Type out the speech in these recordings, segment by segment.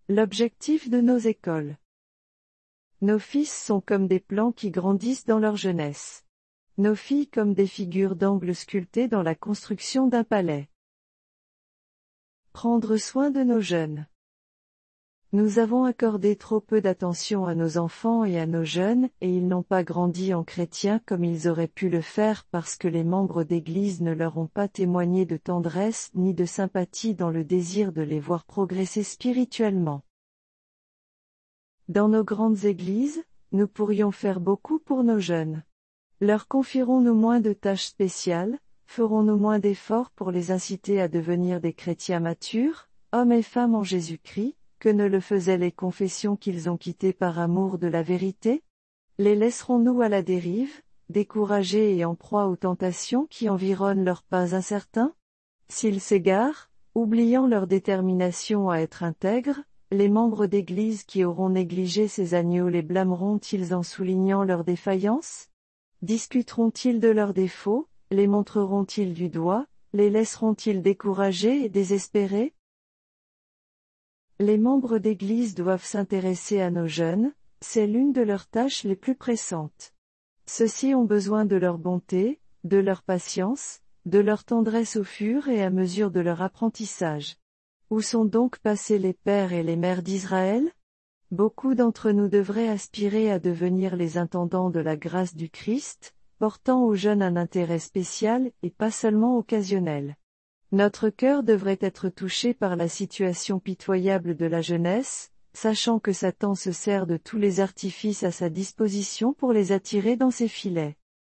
L'objectif de nos écoles. Nos fils sont comme des plants qui grandissent dans leur jeunesse. Nos filles comme des figures d'angle sculptées dans la construction d'un palais. Prendre soin de nos jeunes. Nous avons accordé trop peu d'attention à nos enfants et à nos jeunes, et ils n'ont pas grandi en chrétiens comme ils auraient pu le faire parce que les membres d'Église ne leur ont pas témoigné de tendresse ni de sympathie dans le désir de les voir progresser spirituellement. Dans nos grandes églises, nous pourrions faire beaucoup pour nos jeunes. Leur confierons-nous moins de tâches spéciales, ferons-nous moins d'efforts pour les inciter à devenir des chrétiens matures, hommes et femmes en Jésus-Christ, que ne le faisaient les confessions qu'ils ont quittées par amour de la vérité? Les laisserons-nous à la dérive, découragés et en proie aux tentations qui environnent leurs pas incertains? S'ils s'égarent, oubliant leur détermination à être intègres, les membres d'Église qui auront négligé ces agneaux les blâmeront-ils en soulignant leurs défaillances? Discuteront-ils de leurs défauts, les montreront-ils du doigt, les laisseront-ils découragés et désespérés? Les membres d'Église doivent s'intéresser à nos jeunes, c'est l'une de leurs tâches les plus pressantes. Ceux-ci ont besoin de leur bonté, de leur patience, de leur tendresse au fur et à mesure de leur apprentissage. Où sont donc passés les pères et les mères d'Israël? Beaucoup d'entre nous devraient aspirer à devenir les intendants de la grâce du Christ, portant aux jeunes un intérêt spécial et pas seulement occasionnel. Notre cœur devrait être touché par la situation pitoyable de la jeunesse, sachant que Satan se sert de tous les artifices à sa disposition pour les attirer dans ses filets.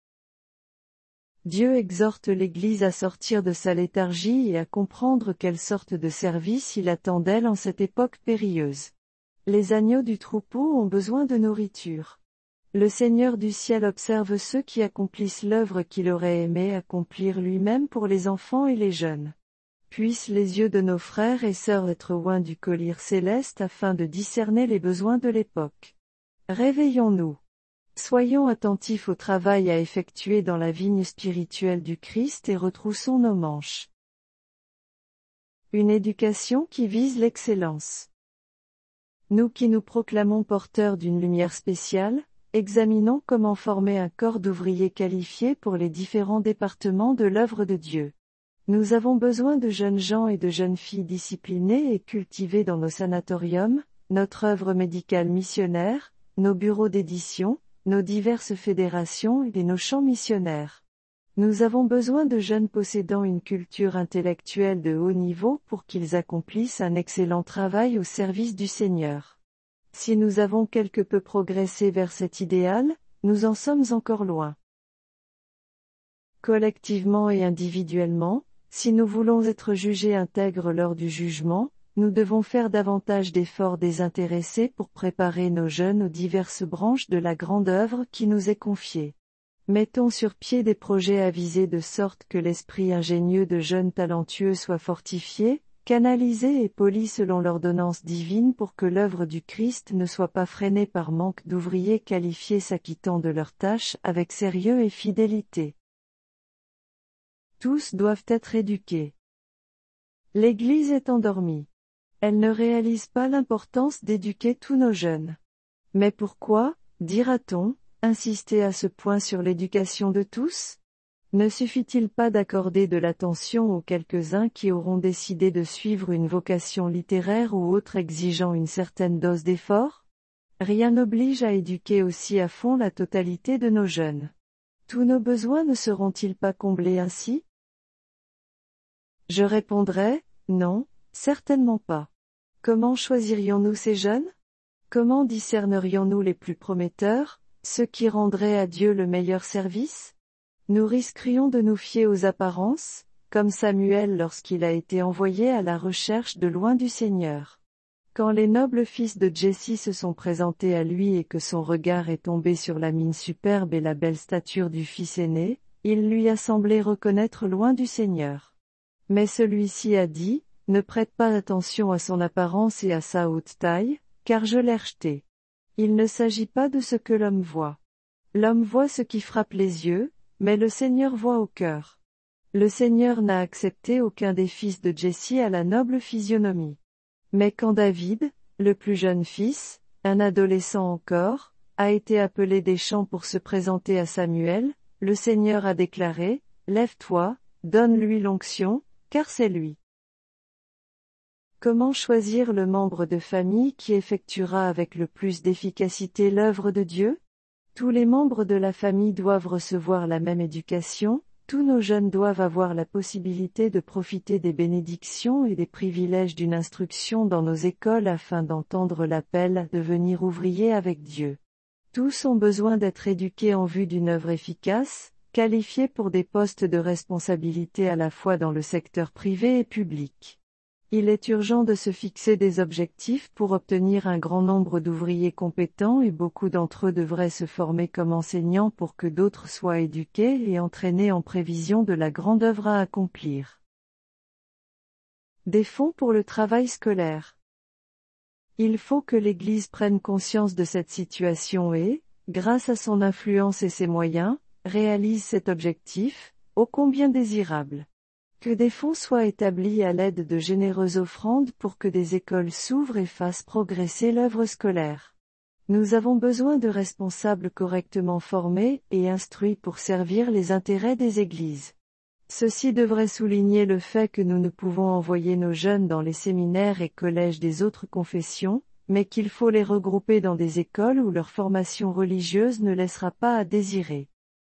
Dieu exhorte l'Église à sortir de sa léthargie et à comprendre quelle sorte de service il attend d'elle en cette époque périlleuse. Les agneaux du troupeau ont besoin de nourriture. Le Seigneur du ciel observe ceux qui accomplissent l'œuvre qu'il aurait aimé accomplir lui-même pour les enfants et les jeunes. Puissent les yeux de nos frères et sœurs être oints du collier céleste afin de discerner les besoins de l'époque. Réveillons-nous. Soyons attentifs au travail à effectuer dans la vigne spirituelle du Christ et retroussons nos manches. Une éducation qui vise l'excellence. Nous qui nous proclamons porteurs d'une lumière spéciale, examinons comment former un corps d'ouvriers qualifiés pour les différents départements de l'œuvre de Dieu. Nous avons besoin de jeunes gens et de jeunes filles disciplinés et cultivés dans nos sanatoriums, notre œuvre médicale missionnaire, nos bureaux d'édition, nos diverses fédérations et nos champs missionnaires. Nous avons besoin de jeunes possédant une culture intellectuelle de haut niveau pour qu'ils accomplissent un excellent travail au service du Seigneur. Si nous avons quelque peu progressé vers cet idéal, nous en sommes encore loin. Collectivement et individuellement, si nous voulons être jugés intègres lors du jugement, nous devons faire davantage d'efforts désintéressés pour préparer nos jeunes aux diverses branches de la grande œuvre qui nous est confiée. Mettons sur pied des projets avisés de sorte que l'esprit ingénieux de jeunes talentueux soit fortifié, canalisé et poli selon l'ordonnance divine pour que l'œuvre du Christ ne soit pas freinée par manque d'ouvriers qualifiés s'acquittant de leurs tâches avec sérieux et fidélité. Tous doivent être éduqués. L'Église est endormie. Elle ne réalise pas l'importance d'éduquer tous nos jeunes. Mais pourquoi, dira-t-on, insister à ce point sur l'éducation de tous? Ne suffit-il pas d'accorder de l'attention aux quelques-uns qui auront décidé de suivre une vocation littéraire ou autre exigeant une certaine dose d'effort? Rien n'oblige à éduquer aussi à fond la totalité de nos jeunes. Tous nos besoins ne seront-ils pas comblés ainsi? Je répondrai, non, certainement pas. Comment choisirions-nous ces jeunes? Comment discernerions-nous les plus prometteurs, ceux qui rendraient à Dieu le meilleur service? Nous risquerions de nous fier aux apparences, comme Samuel lorsqu'il a été envoyé à la recherche de loin du Seigneur. Quand les nobles fils de Jesse se sont présentés à lui et que son regard est tombé sur la mine superbe et la belle stature du fils aîné, il lui a semblé reconnaître loin du Seigneur. Mais celui-ci a dit, ne prête pas attention à son apparence et à sa haute taille, car je l'ai rejeté. Il ne s'agit pas de ce que l'homme voit. L'homme voit ce qui frappe les yeux, mais le Seigneur voit au cœur. Le Seigneur n'a accepté aucun des fils de Jesse à la noble physionomie. Mais quand David, le plus jeune fils, un adolescent encore, a été appelé des champs pour se présenter à Samuel. Le Seigneur a déclaré, « Lève-toi, donne-lui l'onction, car c'est lui. » Comment choisir le membre de famille qui effectuera avec le plus d'efficacité l'œuvre de Dieu? Tous les membres de la famille doivent recevoir la même éducation, tous nos jeunes doivent avoir la possibilité de profiter des bénédictions et des privilèges d'une instruction dans nos écoles afin d'entendre l'appel à devenir ouvriers avec Dieu. Tous ont besoin d'être éduqués en vue d'une œuvre efficace, qualifiés pour des postes de responsabilité à la fois dans le secteur privé et public. Il est urgent de se fixer des objectifs pour obtenir un grand nombre d'ouvriers compétents et beaucoup d'entre eux devraient se former comme enseignants pour que d'autres soient éduqués et entraînés en prévision de la grande œuvre à accomplir. Des fonds pour le travail scolaire. Il faut que l'Église prenne conscience de cette situation et, grâce à son influence et ses moyens, réalise cet objectif, ô combien désirable. Que des fonds soient établis à l'aide de généreuses offrandes pour que des écoles s'ouvrent et fassent progresser l'œuvre scolaire. Nous avons besoin de responsables correctement formés et instruits pour servir les intérêts des églises. Ceci devrait souligner le fait que nous ne pouvons envoyer nos jeunes dans les séminaires et collèges des autres confessions, mais qu'il faut les regrouper dans des écoles où leur formation religieuse ne laissera pas à désirer.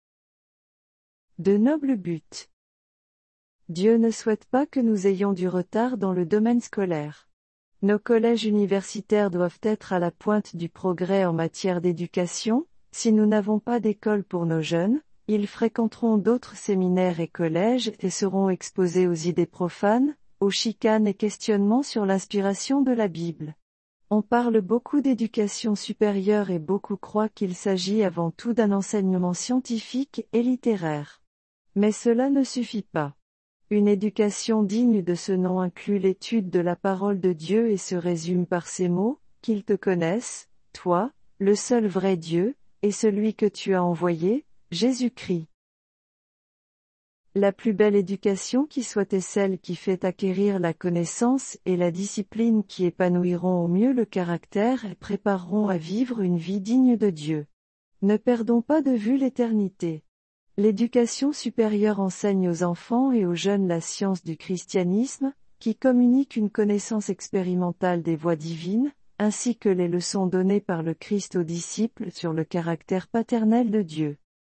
De nobles buts. Dieu ne souhaite pas que nous ayons du retard dans le domaine scolaire. Nos collèges universitaires doivent être à la pointe du progrès en matière d'éducation. Si nous n'avons pas d'école pour nos jeunes, ils fréquenteront d'autres séminaires et collèges et seront exposés aux idées profanes, aux chicanes et questionnements sur l'inspiration de la Bible. On parle beaucoup d'éducation supérieure et beaucoup croient qu'il s'agit avant tout d'un enseignement scientifique et littéraire. Mais cela ne suffit pas. Une éducation digne de ce nom inclut l'étude de la parole de Dieu et se résume par ces mots, qu'ils te connaissent, toi, le seul vrai Dieu, et celui que tu as envoyé, Jésus-Christ. La plus belle éducation qui soit est celle qui fait acquérir la connaissance et la discipline qui épanouiront au mieux le caractère et prépareront à vivre une vie digne de Dieu. Ne perdons pas de vue l'éternité. L'éducation supérieure enseigne aux enfants et aux jeunes la science du christianisme, qui communique une connaissance expérimentale des voies divines, ainsi que les leçons données par le Christ aux disciples sur le caractère paternel de Dieu.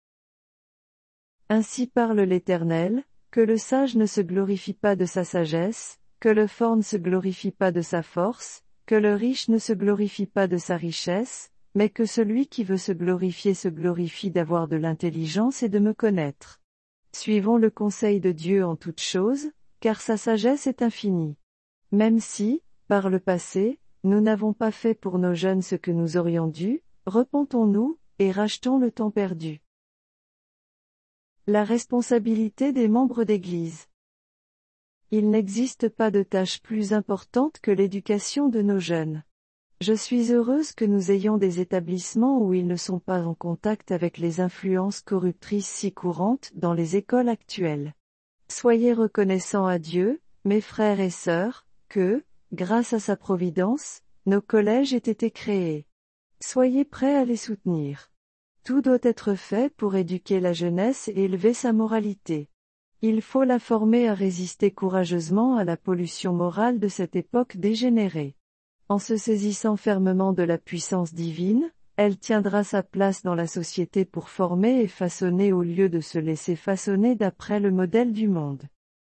Ainsi parle l'Éternel, que le sage ne se glorifie pas de sa sagesse, que le fort ne se glorifie pas de sa force, que le riche ne se glorifie pas de sa richesse, mais que celui qui veut se glorifie d'avoir de l'intelligence et de me connaître. Suivons le conseil de Dieu en toutes choses, car sa sagesse est infinie. Même si, par le passé, nous n'avons pas fait pour nos jeunes ce que nous aurions dû, repentons-nous, et rachetons le temps perdu. La responsabilité des membres d'Église. Il n'existe pas de tâche plus importante que l'éducation de nos jeunes. Je suis heureuse que nous ayons des établissements où ils ne sont pas en contact avec les influences corruptrices si courantes dans les écoles actuelles. Soyez reconnaissants à Dieu, mes frères et sœurs, que, grâce à sa providence, nos collèges aient été créés. Soyez prêts à les soutenir. Tout doit être fait pour éduquer la jeunesse et élever sa moralité. Il faut la former à résister courageusement à la pollution morale de cette époque dégénérée. En se saisissant fermement de la puissance divine, elle tiendra sa place dans la société pour former et façonner au lieu de se laisser façonner d'après le modèle du monde.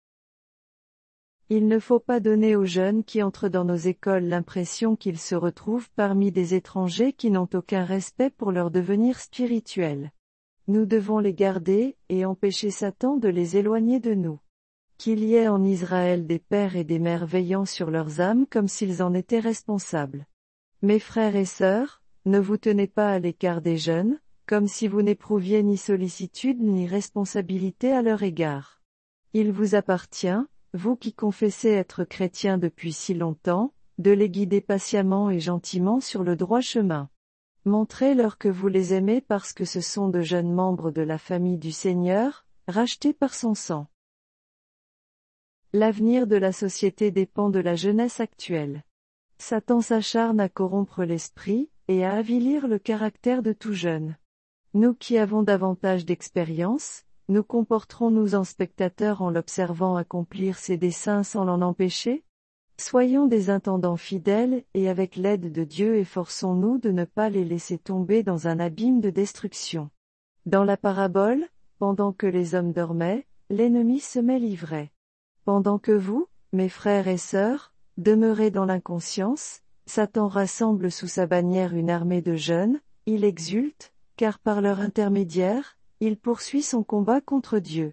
Il ne faut pas donner aux jeunes qui entrent dans nos écoles l'impression qu'ils se retrouvent parmi des étrangers qui n'ont aucun respect pour leur devenir spirituel. Nous devons les garder, et empêcher Satan de les éloigner de nous. Qu'il y ait en Israël des pères et des mères veillant sur leurs âmes comme s'ils en étaient responsables. Mes frères et sœurs, ne vous tenez pas à l'écart des jeunes, comme si vous n'éprouviez ni sollicitude ni responsabilité à leur égard. Il vous appartient, vous qui confessez être chrétiens depuis si longtemps, de les guider patiemment et gentiment sur le droit chemin. Montrez-leur que vous les aimez parce que ce sont de jeunes membres de la famille du Seigneur, rachetés par son sang. L'avenir de la société dépend de la jeunesse actuelle. Satan s'acharne à corrompre l'esprit, et à avilir le caractère de tout jeune. Nous qui avons davantage d'expérience, nous comporterons-nous en spectateurs en l'observant accomplir ses desseins sans l'en empêcher? Soyons des intendants fidèles, et avec l'aide de Dieu efforçons-nous de ne pas les laisser tomber dans un abîme de destruction. Dans la parabole, pendant que les hommes dormaient, l'ennemi semait l'ivraie. Pendant que vous, mes frères et sœurs, demeurez dans l'inconscience, Satan rassemble sous sa bannière une armée de jeunes, il exulte, car par leur intermédiaire, il poursuit son combat contre Dieu.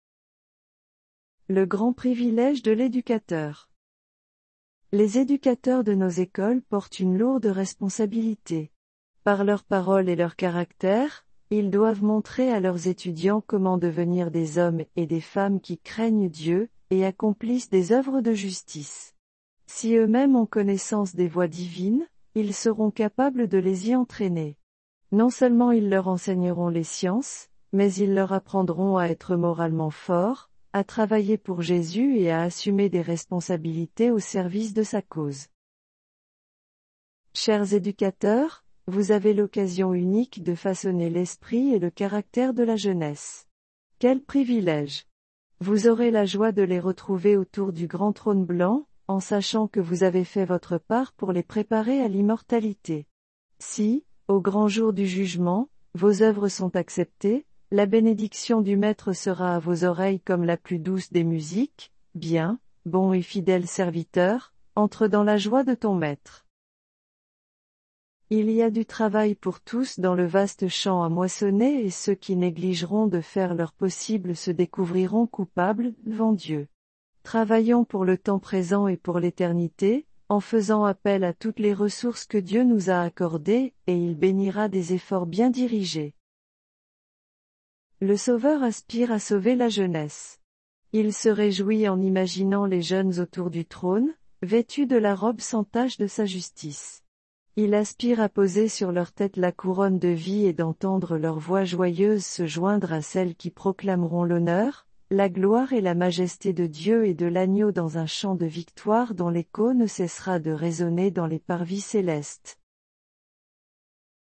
Le grand privilège de l'éducateur. Les éducateurs de nos écoles portent une lourde responsabilité. Par leurs paroles et leur caractère, ils doivent montrer à leurs étudiants comment devenir des hommes et des femmes qui craignent Dieu, et accomplissent des œuvres de justice. Si eux-mêmes ont connaissance des voies divines, ils seront capables de les y entraîner. Non seulement ils leur enseigneront les sciences, mais ils leur apprendront à être moralement forts, à travailler pour Jésus et à assumer des responsabilités au service de sa cause. Chers éducateurs, vous avez l'occasion unique de façonner l'esprit et le caractère de la jeunesse. Quel privilège! Vous aurez la joie de les retrouver autour du grand trône blanc, en sachant que vous avez fait votre part pour les préparer à l'immortalité. Si, au grand jour du jugement, vos œuvres sont acceptées, la bénédiction du Maître sera à vos oreilles comme la plus douce des musiques. Bien, bon et fidèle serviteur, entre dans la joie de ton Maître. Il y a du travail pour tous dans le vaste champ à moissonner et ceux qui négligeront de faire leur possible se découvriront coupables devant Dieu. Travaillons pour le temps présent et pour l'éternité, en faisant appel à toutes les ressources que Dieu nous a accordées, et il bénira des efforts bien dirigés. Le Sauveur aspire à sauver la jeunesse. Il se réjouit en imaginant les jeunes autour du trône, vêtus de la robe sans tache de sa justice. Il aspire à poser sur leur tête la couronne de vie et d'entendre leur voix joyeuse se joindre à celles qui proclameront l'honneur, la gloire et la majesté de Dieu et de l'agneau dans un chant de victoire dont l'écho ne cessera de résonner dans les parvis célestes.